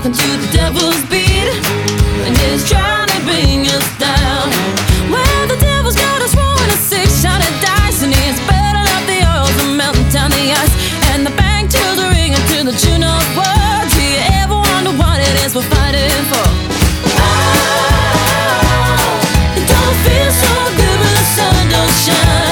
walking to the devil's beat, and it's trying to bring us down. Well, the devil's got us rolling a six-sided dice, and he's burning up the oils and melting down the ice, and the bank tills are ringing to the tune of words. Do you ever wonder what it is we're fighting for? It don't feel so good when the sun don't shine.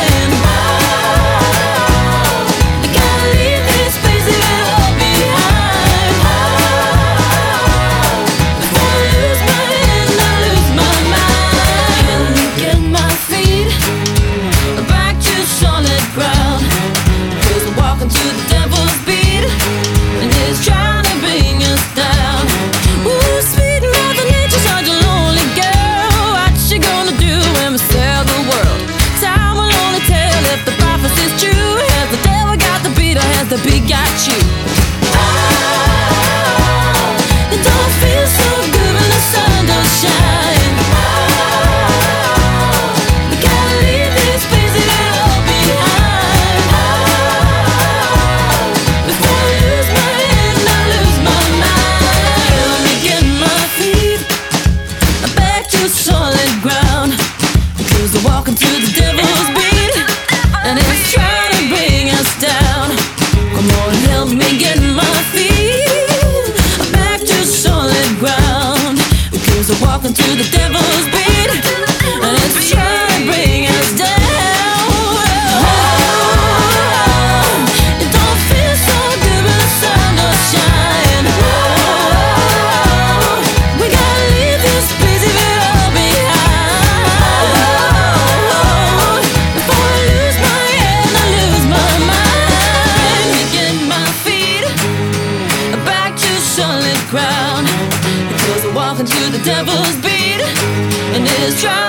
The beat got you. It don't feel so good when the sun don't shine. We gotta leave this place and get all behind. Before I lose my head and I lose my mind. Let me get my feet back to solid ground, because we're walking to the devil's beat, and it's trying to bring us down. Come on, help me get my feet back to solid ground, because we're walking to the devil's beat, and it's trying to bring us down. It don't feel so good when the sun don't shine. We gotta leave this place and get all behind. Before I lose my head and I lose my mind. Back to solid ground, because we're walking to the devil's beat, and it's trying